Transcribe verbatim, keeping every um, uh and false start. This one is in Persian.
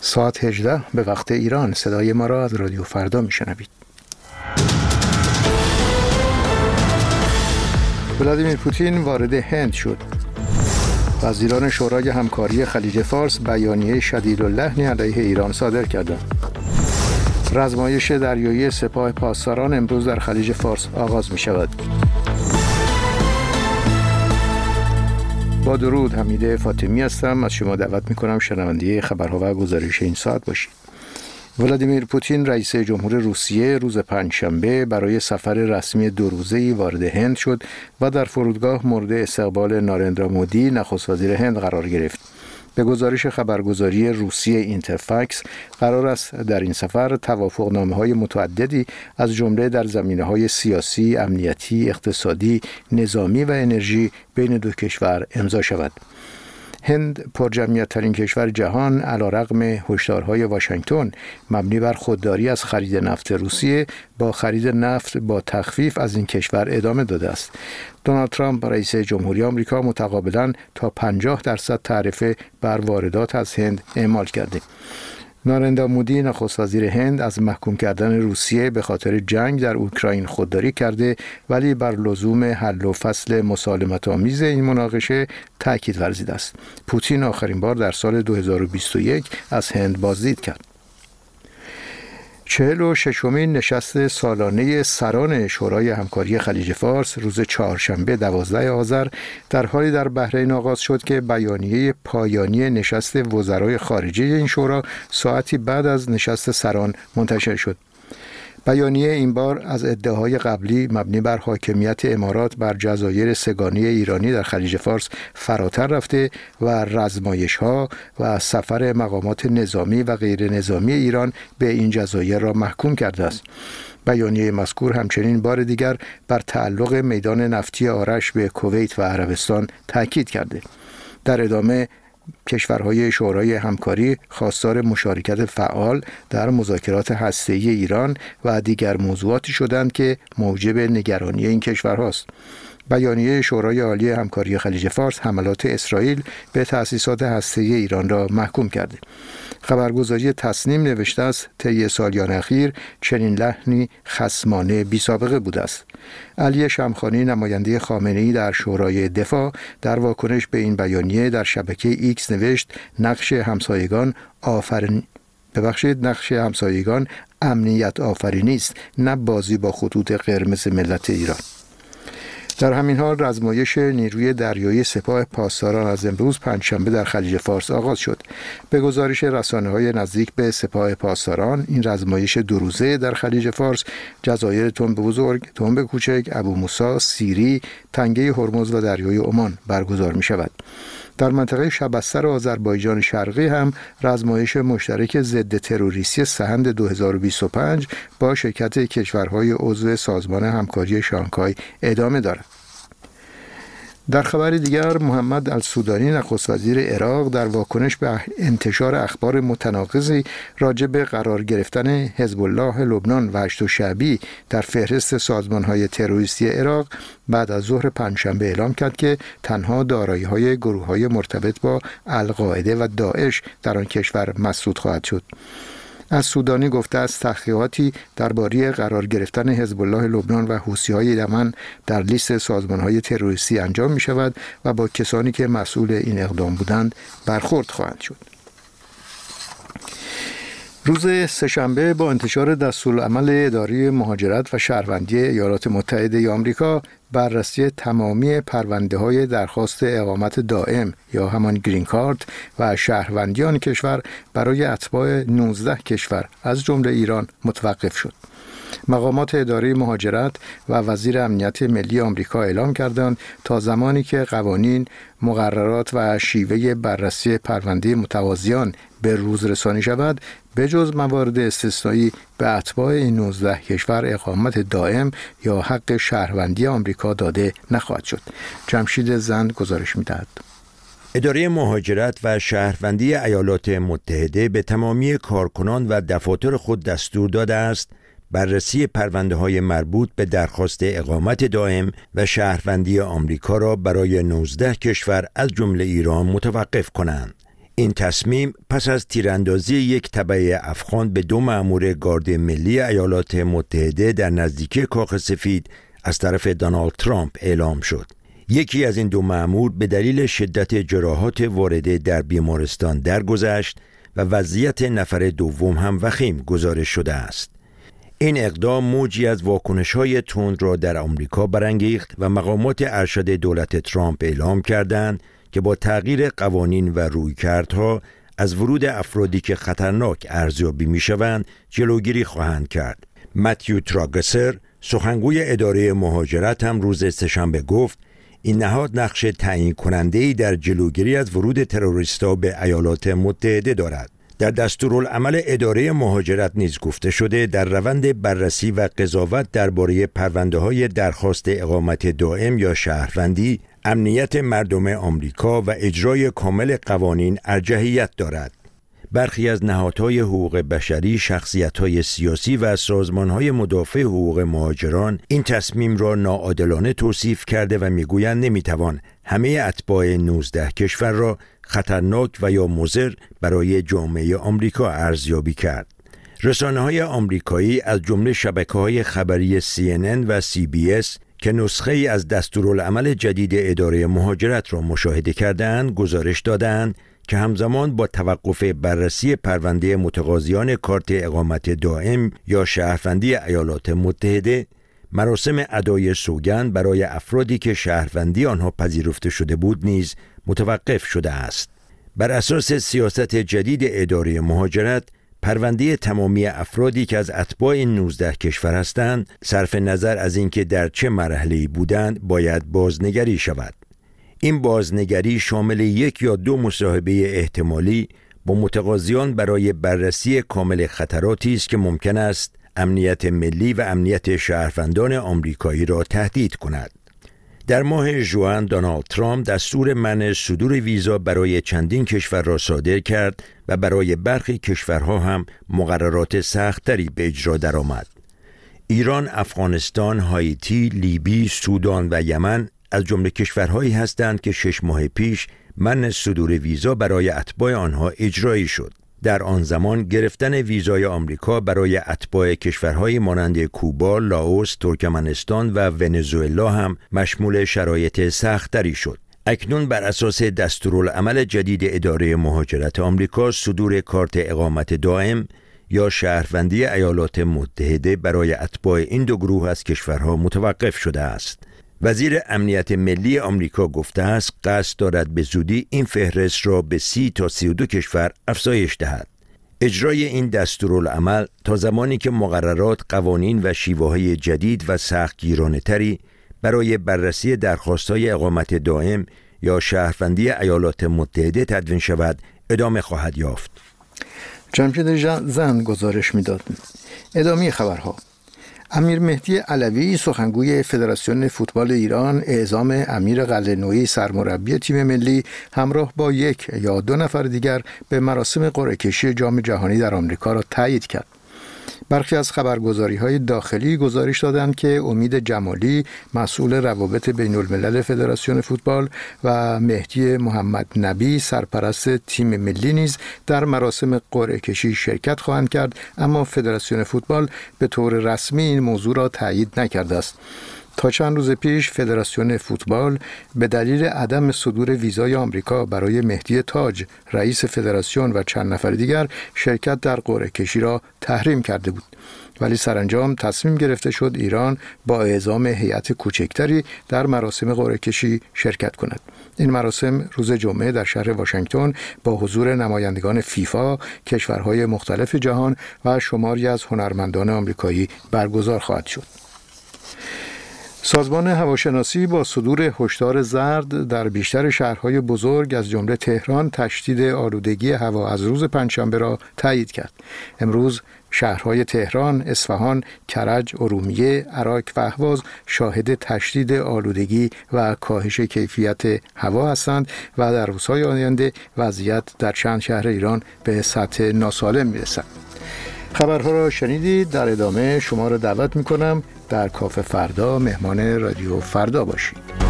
ساعت هجده به وقت ایران. صدای ما را از رادیو فردا میشنوید. ولادیمیر پوتین وارد هند شد. وزیران شورای همکاری خلیج فارس بیانیه شدیداللحنی علیه ایران صادر کردند. رزمایش دریایی سپاه پاسداران امروز در خلیج فارس آغاز می شود. با درود، حمیده فاطمی هستم. از شما دعوت می کنم شنونده خبرها و گزارش این ساعت باشید. ولادیمیر پوتین رئیس جمهور روسیه روز پنجشنبه برای سفر رسمی دو روزه‌ای وارد هند شد و در فرودگاه مورد استقبال نارندرا مودی نخست وزیر هند قرار گرفت. به گزارش خبرگزاری روسیه اینترفکس، قرار است در این سفر توافقنامه‌های متعددی از جمله در زمینه‌های سیاسی، امنیتی، اقتصادی، نظامی و انرژی بین دو کشور امضا شود. هند پرجمعیت‌ترین کشور جهان علیرغم هشدارهای واشنگتن مبنی بر خودداری از خرید نفت روسیه با خرید نفت با تخفیف از این کشور ادامه داده است. دونالد ترامپ رئیس جمهوری آمریکا متقابلاً تا پنجاه درصد تعرفه بر واردات از هند اعمال کرده. نارندرا مودی نخست وزیر هند از محکوم کردن روسیه به خاطر جنگ در اوکراین خودداری کرده، ولی بر لزوم حل و فصل مسالمت‌آمیز این مناقشه تاکید ورزیده است. پوتین آخرین بار در سال دو هزار و بیست و یک از هند بازدید کرد. چهل و ششمین نشست سالانه سران شورای همکاری خلیج فارس روز چهارشنبه دوازده آذر در حالی در بحرین آغاز شد که بیانیه پایانی نشست وزرای خارجه این شورا ساعتی بعد از نشست سران منتشر شد. بیانیه این بار از ادعاهای قبلی مبنی بر حاکمیت امارات بر جزایر سه‌گانه ایرانی در خلیج فارس فراتر رفته و رزمایش‌ها و سفر مقامات نظامی و غیر نظامی ایران به این جزایر را محکوم کرده است. بیانیه مذکور همچنین بار دیگر بر تعلق میدان نفتی آرش به کویت و عربستان تاکید کرده. در ادامه کشورهای شورای همکاری خواستار مشارکت فعال در مذاکرات هسته‌ای ایران و دیگر موضوعاتی شدند که موجب نگرانی این کشورهاست. بیانیه شورای عالی همکاری خلیج فارس حملات اسرائیل به تأسیسات هسته‌ای ایران را محکوم کرده. خبرگزاری تصنیم نوشته است طی سالیان اخیر چنین لحنی خصمانه بی سابقه بوده است. علی شمخانی نماینده خامنه‌ای در شورای دفاع در واکنش به این بیانیه در شبکه ایکس نوشت نقش همسایگان آفرین ببخشید نقش همسایگان امنیت آفرینی است، نه بازی با خطوط قرمز ملت ایران. در همین حال رزمایش نیروی دریایی سپاه پاسداران از امروز پنجشنبه در خلیج فارس آغاز شد. به گزارش رسانه‌های نزدیک به سپاه پاسداران، این رزمایش دو روزه در خلیج فارس جزایر تنب بزرگ، تنب کوچک، ابو موسی، سیری، تنگه هرمز و دریای عمان برگزار می شود. در منطقه شبستر آذربایجان شرقی هم رزمایش مشترک ضد تروریستی سهند دو هزار و بیست و پنج با شرکت کشورهای عضو سازمان همکاری شانگهای ادامه دارد. در خبر دیگر، محمد السودانی نخست وزیر عراق در واکنش به انتشار اخبار متناقضی راجع به قرار گرفتن حزب الله لبنان و هشت شعبی در فهرست سازمان‌های تروریستی عراق بعد از ظهر پنجشنبه اعلام کرد که تنها دارایی‌های گروه‌های مرتبط با القاعده و داعش در آن کشور مسدود خواهد شد. از سودانی گفته است تحقیقاتی درباره قرار گرفتن حزب الله لبنان و حوثی‌های یمن در لیست سازمان‌های تروریستی انجام می‌شود و با کسانی که مسئول این اقدام بودند برخورد خواهد شد. روز سه‌شنبه با انتشار دستورالعمل اداره مهاجرت و شهروندی ایالات متحده آمریکا بررسی تمامی پرونده‌های درخواست اقامت دائم یا همان گرین کارت و شهروندی آن کشور برای اتباع نوزده کشور از جمله ایران متوقف شد. مقامات اداره مهاجرت و وزیر امنیت ملی آمریکا اعلام کردند تا زمانی که قوانین، مقررات و شیوه بررسی پرونده متوازیان به روز رسانی شود، به جز موارد استثنایی به اتباع این نوزده کشور اقامت دائم یا حق شهروندی آمریکا داده نخواهد شد. جمشید زند گزارش می‌دهد. اداره مهاجرت و شهروندی ایالات متحده به تمامی کارکنان و دفاتر خود دستور داده است بررسی پرونده‌های مربوط به درخواست اقامت دائم و شهروندی آمریکا را برای نوزده کشور از جمله ایران متوقف کنند. این تصمیم پس از تیراندازی یک تبع افغان به دو مأمور گارد ملی ایالات متحده در نزدیکی کاخ سفید از طرف دونالد ترامپ اعلام شد. یکی از این دو مأمور به دلیل شدت جراحات وارده در بیمارستان درگذشت و وضعیت نفر دوم هم وخیم گزارش شده است. این اقدام موجی از واکنش‌های تند را در آمریکا برانگیخت و مقامات ارشد دولت ترامپ اعلام کردند که با تغییر قوانین و رویکردها از ورود افرادی که خطرناک ارزیابی می‌شوند جلوگیری خواهند کرد. متیو تراگسر، سخنگوی اداره مهاجرت، هم روز سه‌شنبه گفت این نهاد نقش تعیین کننده‌ای در جلوگیری از ورود تروریست‌ها به ایالات متحده دارد. در دستورالعمل اداره مهاجرت نیز گفته شده در روند بررسی و قضاوت درباره پرونده‌های درخواست اقامت دائم یا شهروندی، امنیت مردم آمریکا و اجرای کامل قوانین ارجحیت دارد. برخی از نهادهای حقوق بشری، شخصیت‌های سیاسی و سازمان‌های مدافع حقوق مهاجران این تصمیم را ناعادلانه توصیف کرده و می‌گویند نمی‌توان همه اتباع نوزده کشور را خطرناک و یا مضر برای جامعه آمریکا ارزیابی کرد. رسانه‌های آمریکایی از جمله شبکه‌های خبری سی ان ان و سی بی اس که نسخه ای از دستورالعمل جدید اداره مهاجرت را مشاهده کردند، گزارش دادند که همزمان با توقف بررسی پرونده متقاضیان کارت اقامت دائم یا شهروندی ایالات متحده، مراسم ادای سوگند برای افرادی که شهروندی آنها پذیرفته شده بود نیز متوقف شده است. بر اساس سیاست جدید اداره مهاجرت، پرونده تمامی افرادی که از اتباع نوزده کشور هستند، صرف نظر از اینکه در چه مرحله‌ای بودند، باید بازنگری شود. این بازنگری شامل یک یا دو مصاحبه احتمالی با متقاضیان برای بررسی کامل خطراتی است که ممکن است امنیت ملی و امنیت شهروندان آمریکایی را تهدید کند. در ماه ژوئن دونالد ترامپ دستور منع صدور ویزا برای چندین کشور را صادر کرد و برای برخی کشورها هم مقررات سخت‌تری به اجرا درآمد. ایران، افغانستان، هایتی، لیبی، سودان و یمن از جمله کشورهایی هستند که شش ماه پیش منع صدور ویزا برای اتباع آنها اجرایی شد. در آن زمان گرفتن ویزای آمریکا برای اتباع کشورهای مانند کوبا، لاوس، ترکمنستان و ونزوئلا هم مشمول شرایط سخت‌تری شد. اکنون بر اساس دستورالعمل جدید اداره مهاجرت آمریکا، صدور کارت اقامت دائم یا شهروندی ایالات متحده برای اتباع این دو گروه از کشورها متوقف شده است. وزیر امنیت ملی آمریکا گفته است قصد دارد به زودی این فهرست را به سی تا سی و دو کشور افزایش دهد. اجرای این دستورالعمل تا زمانی که مقررات، قوانین و شیوه‌های جدید و سختگیرانه‌تری برای بررسی درخواست‌های اقامت دائم یا شهروندی ایالات متحده تدوین شود ادامه خواهد یافت. جمشید زند گزارش می‌داد. ادامه خبرها. امیر مهدی علوی، سخنگوی فدراسیون فوتبال ایران، اعزام امیر قلعه‌نویی سرمربی تیم ملی همراه با یک یا دو نفر دیگر به مراسم قرعه کشی جام جهانی در آمریکا را تایید کرد. برخی از خبرگزاری‌های داخلی گزارش دادند که امید جمالی، مسئول روابط بین الملل فدراسیون فوتبال، و مهدی محمد نبی، سرپرست تیم ملی، نیز در مراسم قرعه کشی شرکت خواهند کرد، اما فدراسیون فوتبال به طور رسمی این موضوع را تایید نکرده است. تا چند روز پیش فدراسیون فوتبال به دلیل عدم صدور ویزای آمریکا برای مهدی تاج، رئیس فدراسیون، و چند نفر دیگر شرکت در قرعه کشی را تحریم کرده بود. ولی سرانجام تصمیم گرفته شد ایران با اعزام هیئت کوچکتری در مراسم قرعه کشی شرکت کند. این مراسم روز جمعه در شهر واشنگتن با حضور نمایندگان فیفا، کشورهای مختلف جهان و شماری از هنرمندان آمریکایی برگزار خواهد شد. سازمان هواشناسی با صدور هشدار زرد در بیشتر شهرهای بزرگ از جمله تهران تشدید آلودگی هوا از روز پنجشنبه را تایید کرد. امروز شهرهای تهران، اصفهان، کرج، ارومیه، اراک و اهواز شاهد تشدید آلودگی و کاهش کیفیت هوا هستند و در روزهای آینده وضعیت در چند شهر ایران به سطح ناسالم میرسد. خبرها را شنیدید. در ادامه شما را دعوت میکنم در کافه فردا مهمان رادیو فردا باشید.